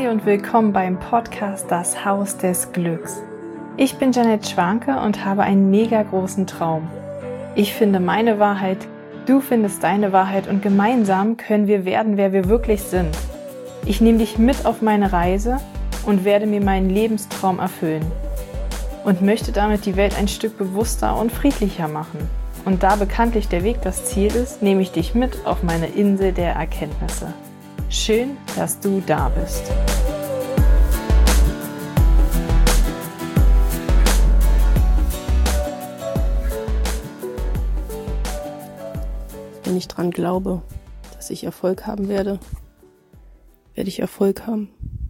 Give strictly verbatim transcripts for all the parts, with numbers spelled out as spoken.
Hi und willkommen beim Podcast Das Haus des Glücks. Ich bin Janet Schwanke und habe einen mega großen Traum. Ich finde meine Wahrheit, du findest deine Wahrheit und gemeinsam können wir werden, wer wir wirklich sind. Ich nehme dich mit auf meine Reise und werde mir meinen Lebenstraum erfüllen und möchte damit die Welt ein Stück bewusster und friedlicher machen. Und da bekanntlich der Weg das Ziel ist, nehme ich dich mit auf meine Insel der Erkenntnisse. Schön, dass du da bist. Wenn ich dran glaube, dass ich Erfolg haben werde, werde ich Erfolg haben.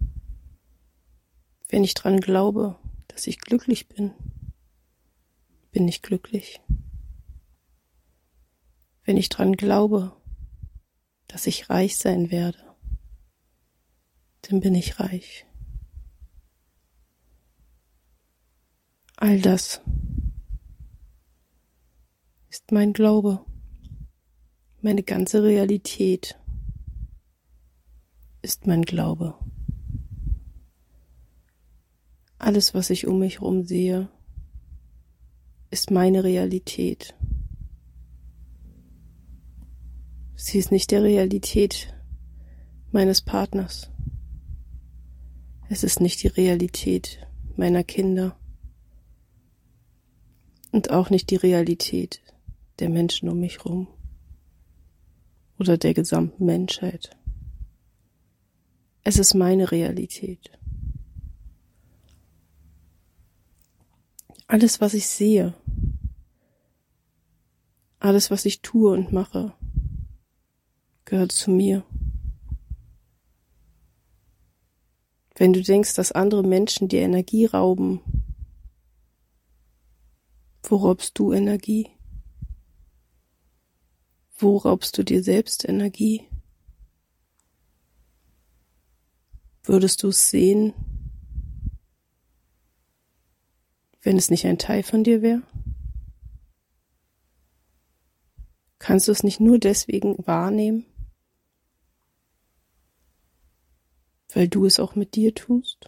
Wenn ich dran glaube, dass ich glücklich bin, bin ich glücklich. Wenn ich dran glaube, dass ich reich sein werde, dann bin ich reich. All das ist mein Glaube, meine ganze Realität ist mein Glaube. Alles, was ich um mich herum sehe, ist meine Realität. Sie ist nicht der Realität meines Partners. Es ist nicht die Realität meiner Kinder und auch nicht die Realität der Menschen um mich herum oder der gesamten Menschheit. Es ist meine Realität. Alles, was ich sehe, alles, was ich tue und mache, gehört zu mir. Wenn du denkst, dass andere Menschen dir Energie rauben, wo raubst du Energie? Wo raubst du dir selbst Energie? Würdest du es sehen, wenn es nicht ein Teil von dir wäre? Kannst du es nicht nur deswegen wahrnehmen, weil du es auch mit dir tust?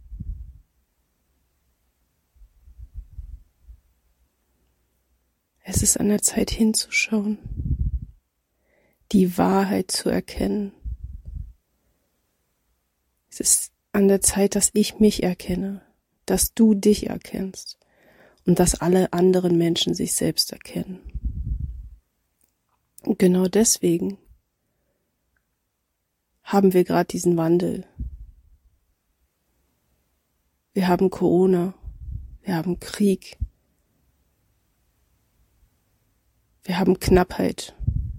Es ist an der Zeit hinzuschauen, die Wahrheit zu erkennen. Es ist an der Zeit, dass ich mich erkenne, dass du dich erkennst und dass alle anderen Menschen sich selbst erkennen. Und genau deswegen haben wir gerade diesen Wandel. Wir haben Corona, wir haben Krieg, wir haben Knappheit,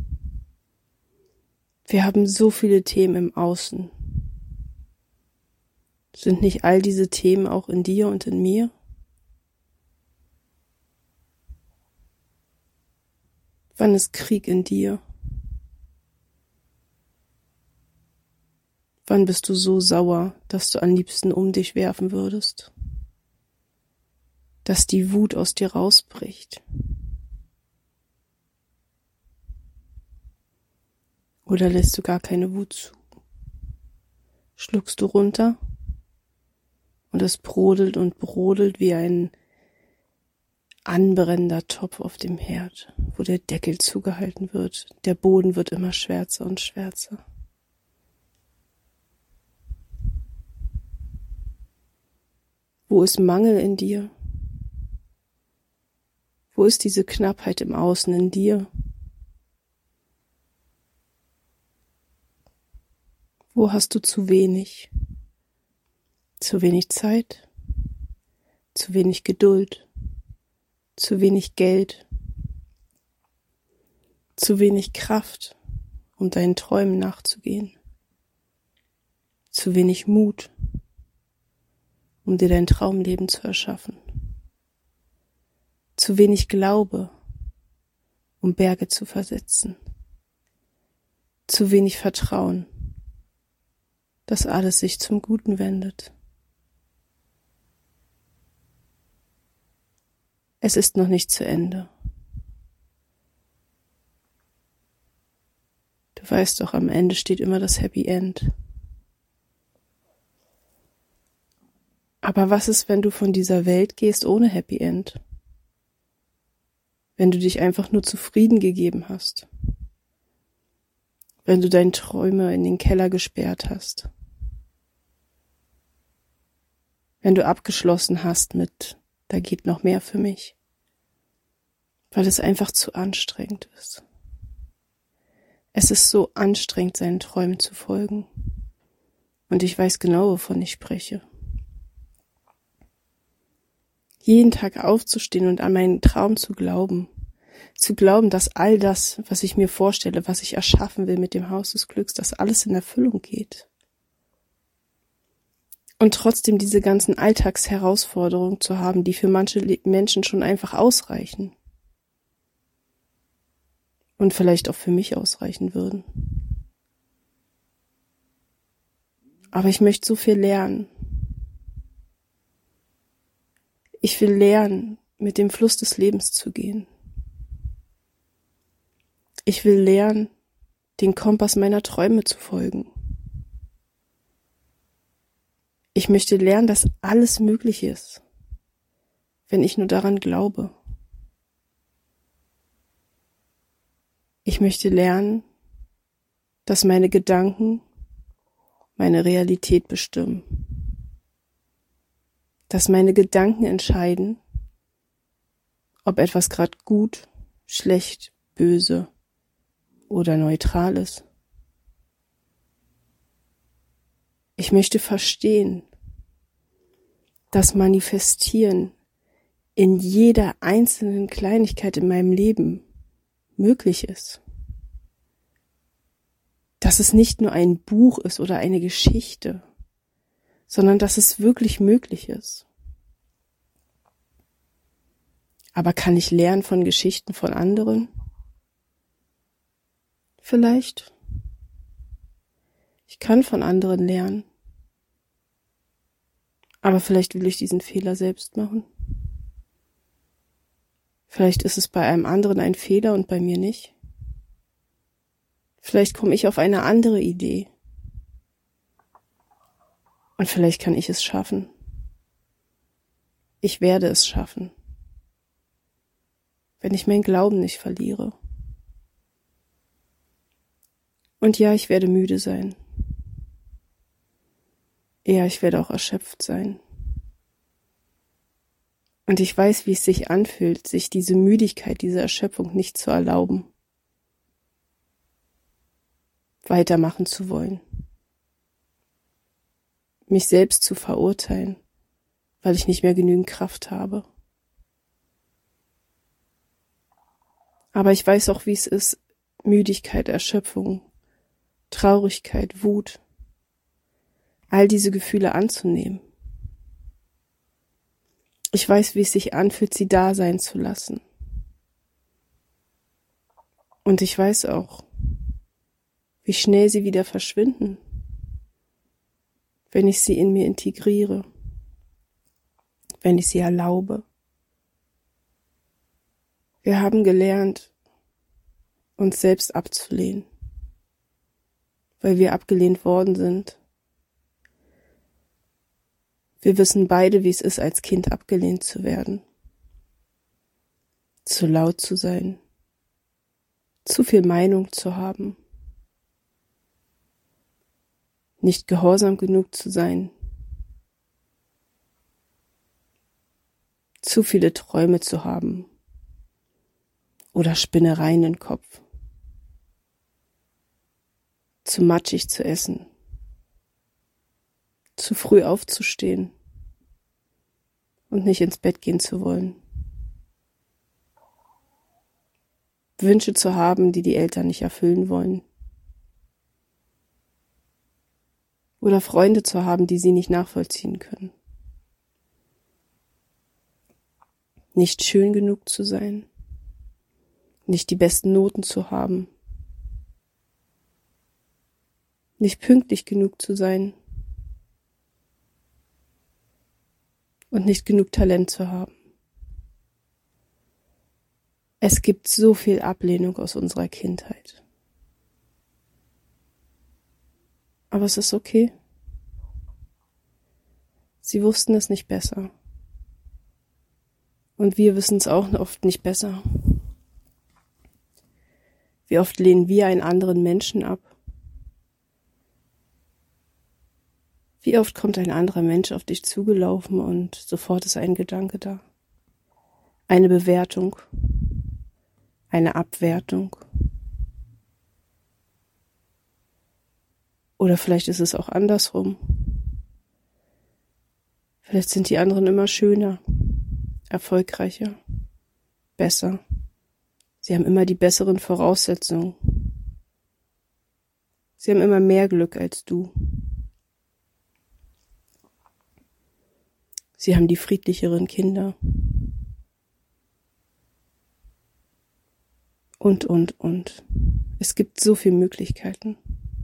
wir haben so viele Themen im Außen. Sind nicht all diese Themen auch in dir und in mir? Wann ist Krieg in dir? Wann bist du so sauer, dass du am liebsten um dich werfen würdest? Dass die Wut aus dir rausbricht? Oder lässt du gar keine Wut zu? Schluckst du runter? Und es brodelt und brodelt wie ein anbrennender Topf auf dem Herd, wo der Deckel zugehalten wird. Der Boden wird immer schwärzer und schwärzer. Wo ist Mangel in dir? Wo ist diese Knappheit im Außen in dir? Wo hast du zu wenig? Zu wenig Zeit? Zu wenig Geduld? Zu wenig Geld? Zu wenig Kraft, um deinen Träumen nachzugehen? Zu wenig Mut, um dir dein Traumleben zu erschaffen? Zu wenig Glaube, um Berge zu versetzen? Zu wenig Vertrauen, dass alles sich zum Guten wendet? Es ist noch nicht zu Ende. Du weißt doch, am Ende steht immer das Happy End. Aber was ist, wenn du von dieser Welt gehst ohne Happy End? Wenn du dich einfach nur zufrieden gegeben hast? Wenn du deine Träume in den Keller gesperrt hast? Wenn du abgeschlossen hast mit, da geht noch mehr für mich? Weil es einfach zu anstrengend ist. Es ist so anstrengend, seinen Träumen zu folgen. Und ich weiß genau, wovon ich spreche. Jeden Tag aufzustehen und an meinen Traum zu glauben. Zu glauben, dass all das, was ich mir vorstelle, was ich erschaffen will mit dem Haus des Glücks, dass alles in Erfüllung geht. Und trotzdem diese ganzen Alltagsherausforderungen zu haben, die für manche Menschen schon einfach ausreichen. Und vielleicht auch für mich ausreichen würden. Aber ich möchte so viel lernen. Ich will lernen, mit dem Fluss des Lebens zu gehen. Ich will lernen, den Kompass meiner Träume zu folgen. Ich möchte lernen, dass alles möglich ist, wenn ich nur daran glaube. Ich möchte lernen, dass meine Gedanken meine Realität bestimmen. Dass meine Gedanken entscheiden, ob etwas gerade gut, schlecht, böse oder neutral ist. Ich möchte verstehen, dass Manifestieren in jeder einzelnen Kleinigkeit in meinem Leben möglich ist. Dass es nicht nur ein Buch ist oder eine Geschichte, sondern dass es wirklich möglich ist. Aber kann ich lernen von Geschichten von anderen? Vielleicht. Ich kann von anderen lernen. Aber vielleicht will ich diesen Fehler selbst machen. Vielleicht ist es bei einem anderen ein Fehler und bei mir nicht. Vielleicht komme ich auf eine andere Idee. Und vielleicht kann ich es schaffen. Ich werde es schaffen. Wenn ich meinen Glauben nicht verliere. Und ja, ich werde müde sein. Ja, ich werde auch erschöpft sein. Und ich weiß, wie es sich anfühlt, sich diese Müdigkeit, diese Erschöpfung nicht zu erlauben, weitermachen zu wollen, mich selbst zu verurteilen, weil ich nicht mehr genügend Kraft habe. Aber ich weiß auch, wie es ist, Müdigkeit, Erschöpfung, Traurigkeit, Wut, all diese Gefühle anzunehmen. Ich weiß, wie es sich anfühlt, sie da sein zu lassen. Und ich weiß auch, wie schnell sie wieder verschwinden, wenn ich sie in mir integriere, wenn ich sie erlaube. Wir haben gelernt, uns selbst abzulehnen, weil wir abgelehnt worden sind. Wir wissen beide, wie es ist, als Kind abgelehnt zu werden, zu laut zu sein, zu viel Meinung zu haben, nicht gehorsam genug zu sein, zu viele Träume zu haben oder Spinnereien im Kopf, zu matschig zu essen, zu früh aufzustehen und nicht ins Bett gehen zu wollen. Wünsche zu haben, die die Eltern nicht erfüllen wollen. Oder Freunde zu haben, die sie nicht nachvollziehen können. Nicht schön genug zu sein. Nicht die besten Noten zu haben. Nicht pünktlich genug zu sein. Und nicht genug Talent zu haben. Es gibt so viel Ablehnung aus unserer Kindheit. Aber es ist okay. Sie wussten es nicht besser. Und wir wissen es auch oft nicht besser. Wie oft lehnen wir einen anderen Menschen ab? Wie oft kommt ein anderer Mensch auf dich zugelaufen und sofort ist ein Gedanke da? Eine Bewertung, eine Abwertung. Oder vielleicht ist es auch andersrum. Vielleicht sind die anderen immer schöner, erfolgreicher, besser. Sie haben immer die besseren Voraussetzungen. Sie haben immer mehr Glück als du. Sie haben die friedlicheren Kinder. Und, und, und. Es gibt so viele Möglichkeiten.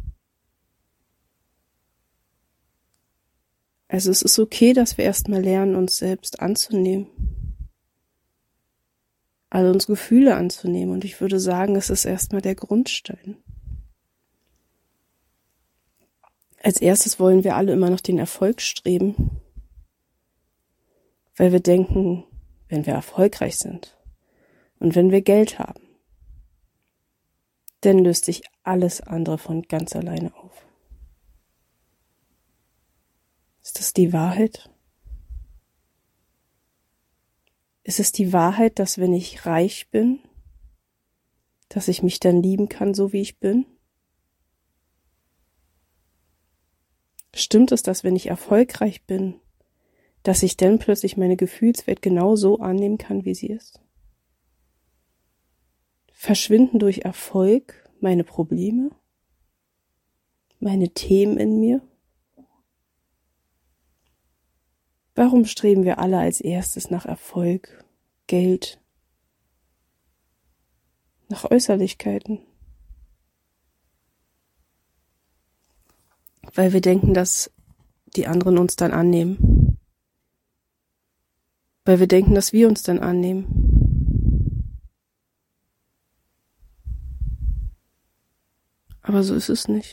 Also es ist okay, dass wir erstmal lernen, uns selbst anzunehmen. Alle unsere Gefühle anzunehmen. Und ich würde sagen, es ist erstmal der Grundstein. Als erstes wollen wir alle immer noch den Erfolg streben. Weil wir denken, wenn wir erfolgreich sind und wenn wir Geld haben, dann löst sich alles andere von ganz alleine auf. Ist das die Wahrheit? Ist es die Wahrheit, dass wenn ich reich bin, dass ich mich dann lieben kann, so wie ich bin? Stimmt es, dass wenn ich erfolgreich bin, dass ich dann plötzlich meine Gefühlswelt genau so annehmen kann, wie sie ist? Verschwinden durch Erfolg meine Probleme, meine Themen in mir? Warum streben wir alle als erstes nach Erfolg, Geld, nach Äußerlichkeiten? Weil wir denken, dass die anderen uns dann annehmen. Weil wir denken, dass wir uns dann annehmen. Aber so ist es nicht.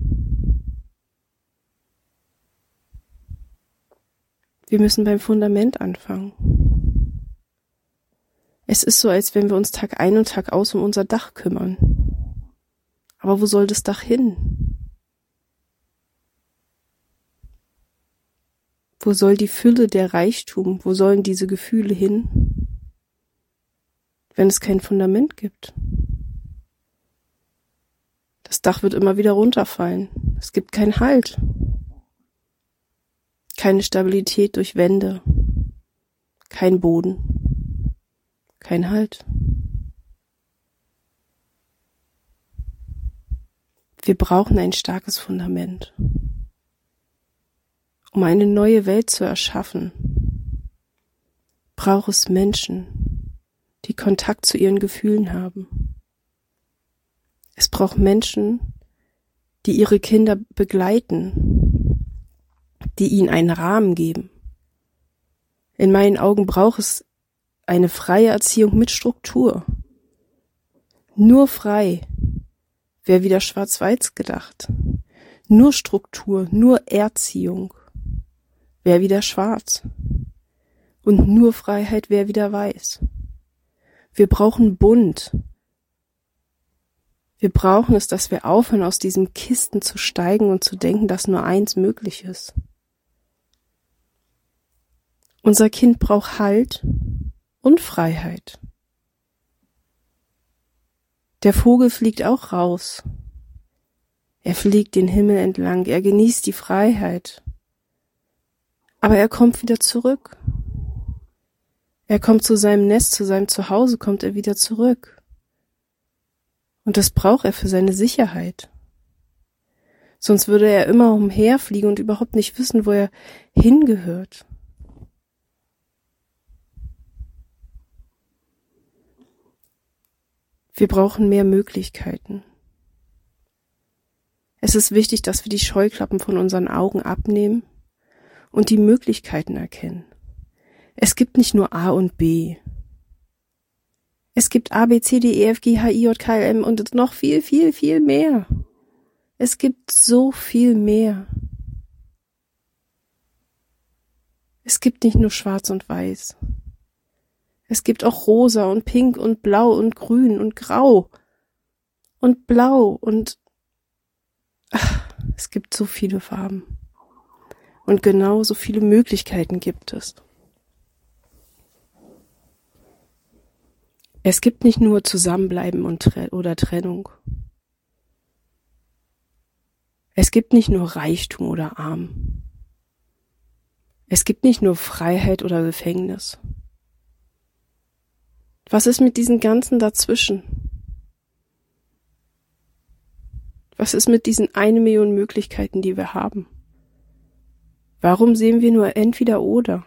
Wir müssen beim Fundament anfangen. Es ist so, als wenn wir uns Tag ein und Tag aus um unser Dach kümmern. Aber wo soll das Dach hin? Wo soll die Fülle, der Reichtum, wo sollen diese Gefühle hin, wenn es kein Fundament gibt? Das Dach wird immer wieder runterfallen. Es gibt keinen Halt. Keine Stabilität durch Wände. Kein Boden. Kein Halt. Wir brauchen ein starkes Fundament. Um eine neue Welt zu erschaffen, braucht es Menschen, die Kontakt zu ihren Gefühlen haben. Es braucht Menschen, die ihre Kinder begleiten, die ihnen einen Rahmen geben. In meinen Augen braucht es eine freie Erziehung mit Struktur. Nur frei wäre wieder schwarz-weiß gedacht. Nur Struktur, nur Erziehung wäre wieder schwarz. Und nur Freiheit wäre wieder weiß. Wir brauchen bunt. Wir brauchen es, dass wir aufhören, aus diesen Kisten zu steigen und zu denken, dass nur eins möglich ist. Unser Kind braucht Halt und Freiheit. Der Vogel fliegt auch raus. Er fliegt den Himmel entlang, er genießt die Freiheit. Aber er kommt wieder zurück. Er kommt zu seinem Nest, zu seinem Zuhause, kommt er wieder zurück. Und das braucht er für seine Sicherheit. Sonst würde er immer umherfliegen und überhaupt nicht wissen, wo er hingehört. Wir brauchen mehr Möglichkeiten. Es ist wichtig, dass wir die Scheuklappen von unseren Augen abnehmen und die Möglichkeiten erkennen. Es gibt nicht nur A und B. Es gibt A, B, C, D, E, F, G, H, I, J, K, L, M und noch viel, viel, viel mehr. Es gibt so viel mehr. Es gibt nicht nur schwarz und weiß. Es gibt auch rosa und pink und blau und grün und grau und blau und ach, es gibt so viele Farben. Und genau so viele Möglichkeiten gibt es. Es gibt nicht nur Zusammenbleiben und Tre- oder Trennung. Es gibt nicht nur Reichtum oder Arm. Es gibt nicht nur Freiheit oder Gefängnis. Was ist mit diesen ganzen dazwischen? Was ist mit diesen eine Million Möglichkeiten, die wir haben? Warum sehen wir nur entweder oder?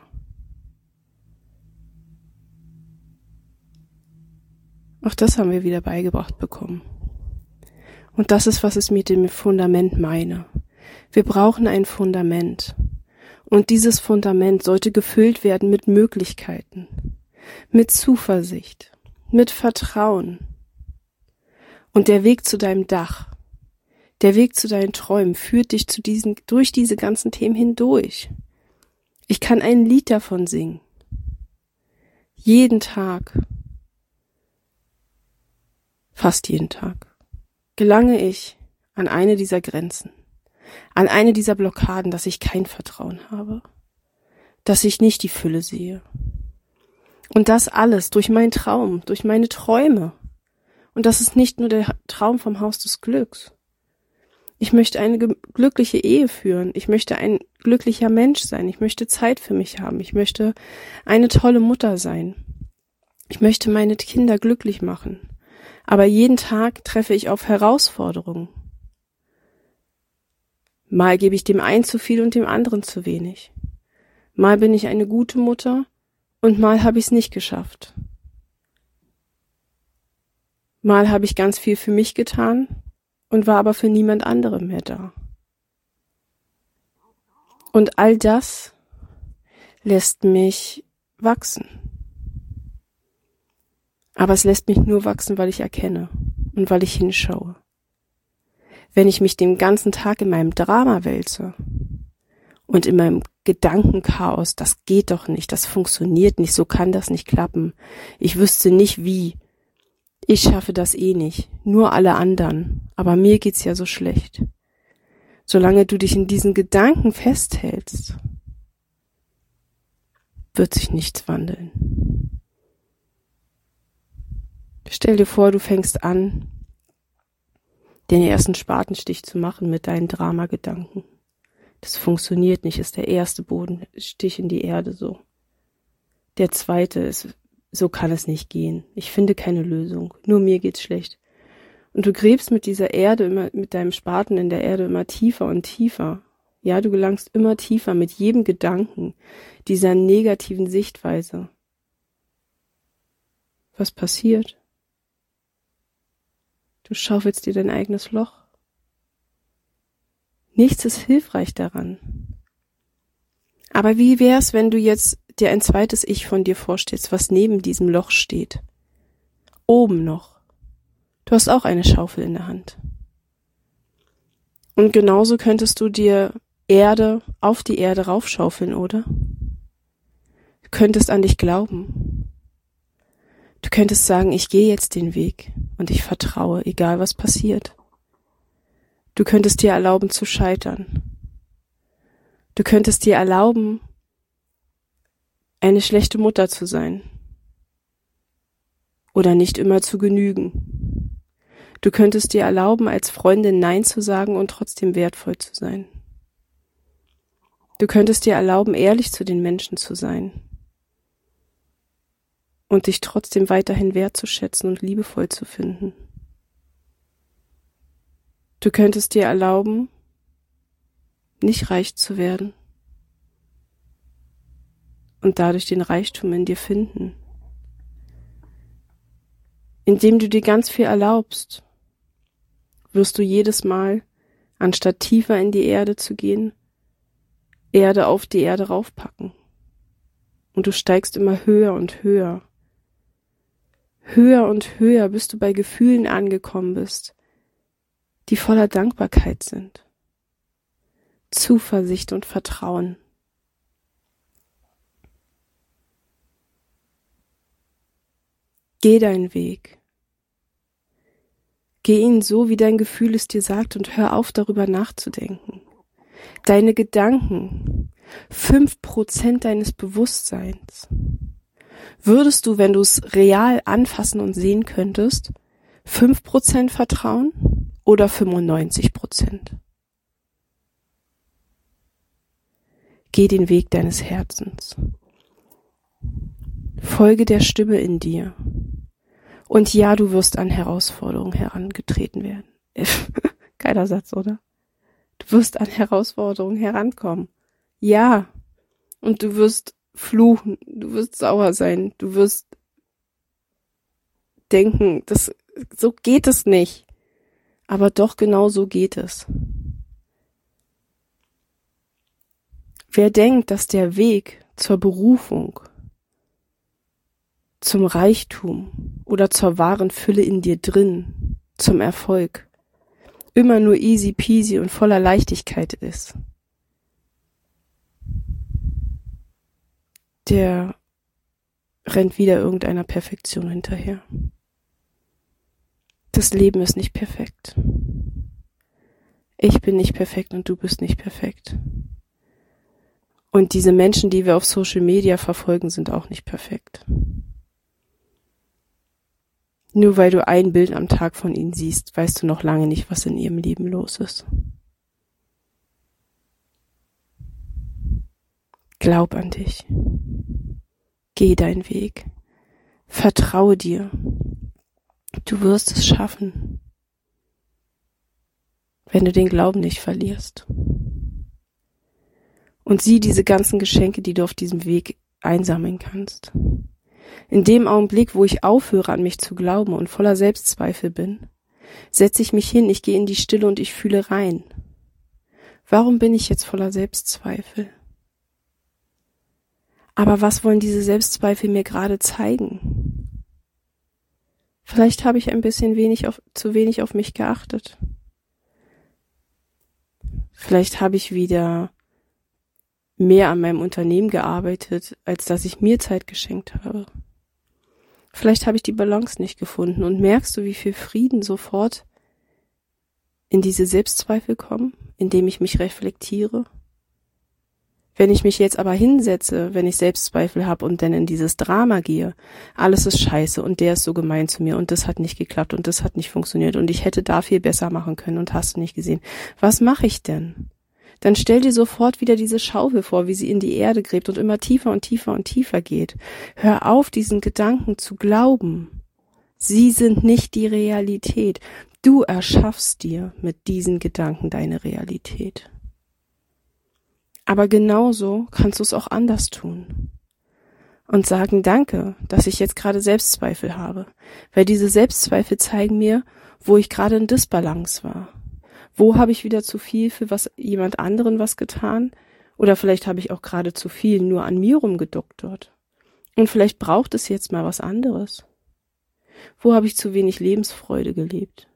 Auch das haben wir wieder beigebracht bekommen. Und das ist, was ich mit dem Fundament meine. Wir brauchen ein Fundament. Und dieses Fundament sollte gefüllt werden mit Möglichkeiten, mit Zuversicht, mit Vertrauen. Und der Weg zu deinem Dach, der Weg zu deinen Träumen führt dich zu diesen, durch diese ganzen Themen hindurch. Ich kann ein Lied davon singen. Jeden Tag. Fast jeden Tag. Gelange ich an eine dieser Grenzen, an eine dieser Blockaden, dass ich kein Vertrauen habe, dass ich nicht die Fülle sehe. Und das alles durch meinen Traum, durch meine Träume. Und das ist nicht nur der Traum vom Haus des Glücks. Ich möchte eine glückliche Ehe führen. Ich möchte ein glücklicher Mensch sein. Ich möchte Zeit für mich haben. Ich möchte eine tolle Mutter sein. Ich möchte meine Kinder glücklich machen. Aber jeden Tag treffe ich auf Herausforderungen. Mal gebe ich dem einen zu viel und dem anderen zu wenig. Mal bin ich eine gute Mutter und mal habe ich es nicht geschafft. Mal habe ich ganz viel für mich getan und war aber für niemand anderem mehr da. Und all das lässt mich wachsen. Aber es lässt mich nur wachsen, weil ich erkenne und weil ich hinschaue. Wenn ich mich den ganzen Tag in meinem Drama wälze und in meinem Gedankenchaos, das geht doch nicht, das funktioniert nicht, so kann das nicht klappen. Ich wüsste nicht wie. Ich schaffe das eh nicht, nur alle anderen, aber mir geht's ja so schlecht. Solange du dich in diesen Gedanken festhältst, wird sich nichts wandeln. Stell dir vor, du fängst an, den ersten Spatenstich zu machen mit deinen Dramagedanken. Das funktioniert nicht, ist der erste Bodenstich in die Erde so. Der zweite ist, so kann es nicht gehen. Ich finde keine Lösung, nur mir geht's schlecht. Und du gräbst mit dieser Erde immer, mit deinem Spaten in der Erde immer tiefer und tiefer. Ja, du gelangst immer tiefer mit jedem Gedanken dieser negativen Sichtweise. Was passiert? Du schaufelst dir dein eigenes Loch. Nichts ist hilfreich daran. Aber wie wär's, wenn du jetzt dir ein zweites Ich von dir vorstellst, was neben diesem Loch steht? Oben noch. Du hast auch eine Schaufel in der Hand. Und genauso könntest du dir Erde auf die Erde raufschaufeln, oder? Du könntest an dich glauben. Du könntest sagen, ich gehe jetzt den Weg und ich vertraue, egal was passiert. Du könntest dir erlauben zu scheitern. Du könntest dir erlauben, eine schlechte Mutter zu sein oder nicht immer zu genügen. Du könntest dir erlauben, als Freundin Nein zu sagen und trotzdem wertvoll zu sein. Du könntest dir erlauben, ehrlich zu den Menschen zu sein und dich trotzdem weiterhin wertzuschätzen und liebevoll zu finden. Du könntest dir erlauben, nicht reich zu werden und dadurch den Reichtum in dir finden. Indem du dir ganz viel erlaubst, wirst du jedes Mal, anstatt tiefer in die Erde zu gehen, Erde auf die Erde raufpacken. Und du steigst immer höher und höher. Höher und höher, bis du bei Gefühlen angekommen bist, die voller Dankbarkeit sind. Zuversicht und Vertrauen. Geh deinen Weg. Geh ihn so, wie dein Gefühl es dir sagt und hör auf, darüber nachzudenken. Deine Gedanken, fünf Prozent deines Bewusstseins. Würdest du, wenn du es real anfassen und sehen könntest, fünf Prozent vertrauen oder fünfundneunzig Prozent? Geh den Weg deines Herzens. Folge der Stimme in dir. Und ja, du wirst an Herausforderungen herangetreten werden. Geiler Satz, oder? Du wirst an Herausforderungen herankommen. Ja. Und du wirst fluchen, du wirst sauer sein, du wirst denken, das, so geht es nicht. Aber doch genau so geht es. Wer denkt, dass der Weg zur Berufung, zum Reichtum oder zur wahren Fülle in dir drin, zum Erfolg, immer nur easy peasy und voller Leichtigkeit ist, der rennt wieder irgendeiner Perfektion hinterher. Das Leben ist nicht perfekt. Ich bin nicht perfekt und du bist nicht perfekt. Und diese Menschen, die wir auf Social Media verfolgen, sind auch nicht perfekt. Nur weil du ein Bild am Tag von ihnen siehst, weißt du noch lange nicht, was in ihrem Leben los ist. Glaub an dich. Geh deinen Weg. Vertraue dir. Du wirst es schaffen, wenn du den Glauben nicht verlierst. Und sieh diese ganzen Geschenke, die du auf diesem Weg einsammeln kannst. In dem Augenblick, wo ich aufhöre, an mich zu glauben und voller Selbstzweifel bin, setze ich mich hin, ich gehe in die Stille und ich fühle rein. Warum bin ich jetzt voller Selbstzweifel? Aber was wollen diese Selbstzweifel mir gerade zeigen? Vielleicht habe ich ein bisschen wenig auf, zu wenig auf mich geachtet. Vielleicht habe ich wieder mehr an meinem Unternehmen gearbeitet, als dass ich mir Zeit geschenkt habe. Vielleicht habe ich die Balance nicht gefunden. Und merkst du, wie viel Frieden sofort in diese Selbstzweifel kommen, indem ich mich reflektiere? Wenn ich mich jetzt aber hinsetze, wenn ich Selbstzweifel habe und dann in dieses Drama gehe, alles ist scheiße und der ist so gemein zu mir und das hat nicht geklappt und das hat nicht funktioniert und ich hätte da viel besser machen können und hast du nicht gesehen. Was mache ich denn? Dann stell dir sofort wieder diese Schaufel vor, wie sie in die Erde gräbt und immer tiefer und tiefer und tiefer geht. Hör auf, diesen Gedanken zu glauben. Sie sind nicht die Realität. Du erschaffst dir mit diesen Gedanken deine Realität. Aber genauso kannst du es auch anders tun. Und sagen, danke, dass ich jetzt gerade Selbstzweifel habe. Weil diese Selbstzweifel zeigen mir, wo ich gerade in Disbalance war. Wo habe ich wieder zu viel für was jemand anderen was getan? Oder vielleicht habe ich auch gerade zu viel nur an mir rumgedoktert. Und vielleicht braucht es jetzt mal was anderes. Wo habe ich zu wenig Lebensfreude gelebt?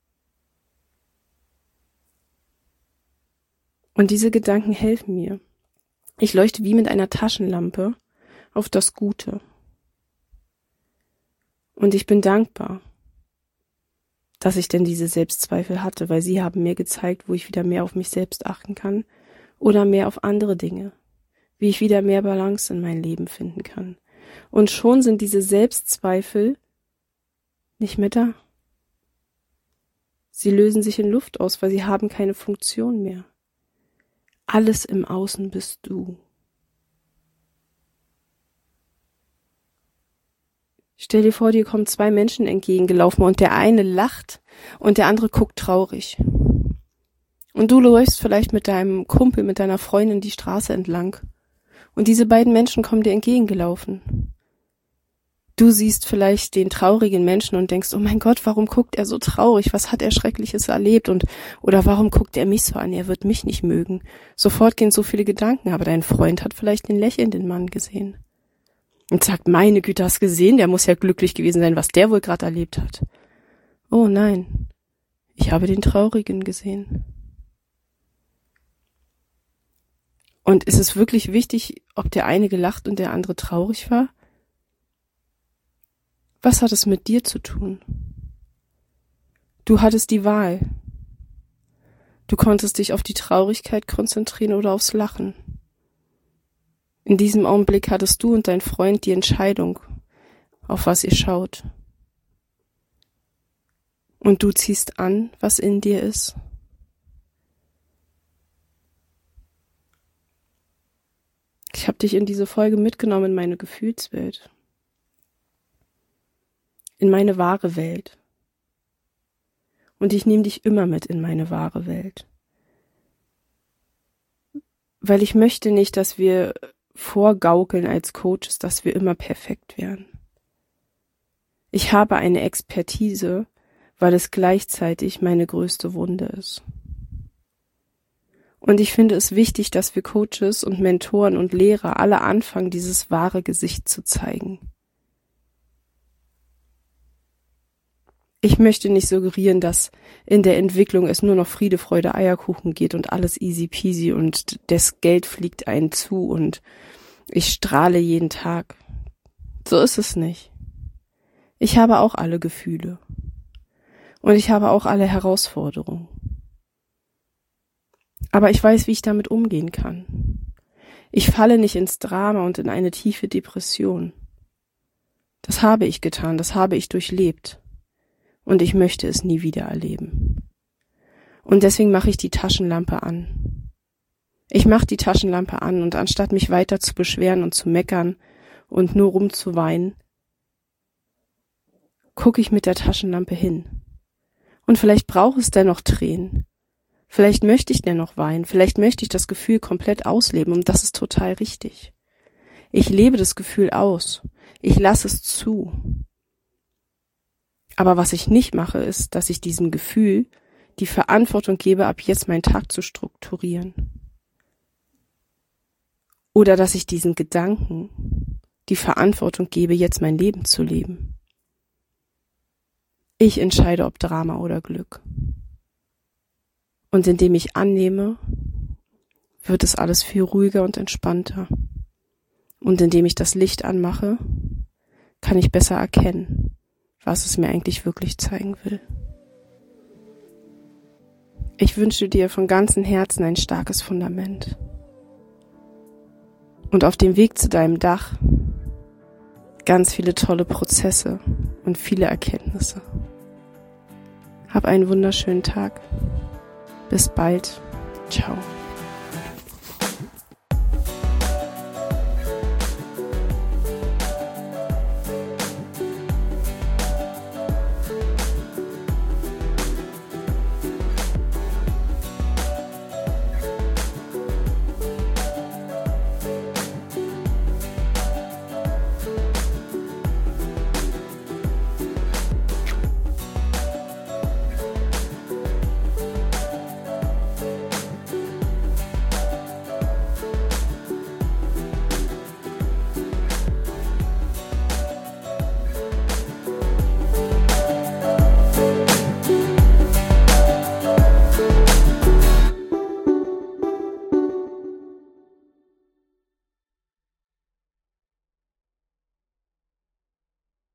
Und diese Gedanken helfen mir. Ich leuchte wie mit einer Taschenlampe auf das Gute. Und ich bin dankbar, dass ich denn diese Selbstzweifel hatte, weil sie haben mir gezeigt, wo ich wieder mehr auf mich selbst achten kann oder mehr auf andere Dinge, wie ich wieder mehr Balance in mein Leben finden kann. Und schon sind diese Selbstzweifel nicht mehr da. Sie lösen sich in Luft aus, weil sie haben keine Funktion mehr. Alles im Außen bist du. Stell dir vor, dir kommen zwei Menschen entgegengelaufen und der eine lacht und der andere guckt traurig. Und du läufst vielleicht mit deinem Kumpel, mit deiner Freundin die Straße entlang. Und diese beiden Menschen kommen dir entgegengelaufen. Du siehst vielleicht den traurigen Menschen und denkst, oh mein Gott, warum guckt er so traurig? Was hat er Schreckliches erlebt? Und oder warum guckt er mich so an? Er wird mich nicht mögen. Sofort gehen so viele Gedanken, aber dein Freund hat vielleicht den lächelnden Mann gesehen. Und sagt, meine Güte, hast gesehen? Der muss ja glücklich gewesen sein, was der wohl gerade erlebt hat. Oh nein, ich habe den Traurigen gesehen. Und ist es wirklich wichtig, ob der eine gelacht und der andere traurig war? Was hat es mit dir zu tun? Du hattest die Wahl. Du konntest dich auf die Traurigkeit konzentrieren oder aufs Lachen. In diesem Augenblick hattest du und dein Freund die Entscheidung, auf was ihr schaut. Und du ziehst an, was in dir ist. Ich habe dich in diese Folge mitgenommen in meine Gefühlswelt. In meine wahre Welt. Und ich nehme dich immer mit in meine wahre Welt. Weil ich möchte nicht, dass wir vorgaukeln als Coaches, dass wir immer perfekt wären. Ich habe eine Expertise, weil es gleichzeitig meine größte Wunde ist. Und ich finde es wichtig, dass wir Coaches und Mentoren und Lehrer alle anfangen, dieses wahre Gesicht zu zeigen. Ich möchte nicht suggerieren, dass in der Entwicklung es nur noch Friede, Freude, Eierkuchen geht und alles easy peasy und das Geld fliegt einen zu und ich strahle jeden Tag. So ist es nicht. Ich habe auch alle Gefühle. Und ich habe auch alle Herausforderungen. Aber ich weiß, wie ich damit umgehen kann. Ich falle nicht ins Drama und in eine tiefe Depression. Das habe ich getan, das habe ich durchlebt. Und ich möchte es nie wieder erleben. Und deswegen mache ich die Taschenlampe an. Ich mache die Taschenlampe an und anstatt mich weiter zu beschweren und zu meckern und nur rumzuweinen, gucke ich mit der Taschenlampe hin. Und vielleicht braucht es dennoch Tränen. Vielleicht möchte ich dennoch weinen. Vielleicht möchte ich das Gefühl komplett ausleben und das ist total richtig. Ich lebe das Gefühl aus. Ich lasse es zu. Aber was ich nicht mache, ist, dass ich diesem Gefühl die Verantwortung gebe, ab jetzt meinen Tag zu strukturieren. Oder dass ich diesen Gedanken die Verantwortung gebe, jetzt mein Leben zu leben. Ich entscheide, ob Drama oder Glück. Und indem ich annehme, wird es alles viel ruhiger und entspannter. Und indem ich das Licht anmache, kann ich besser erkennen, was es mir eigentlich wirklich zeigen will. Ich wünsche dir von ganzem Herzen ein starkes Fundament. Und auf dem Weg zu deinem Dach ganz viele tolle Prozesse und viele Erkenntnisse. Hab einen wunderschönen Tag. Bis bald. Ciao.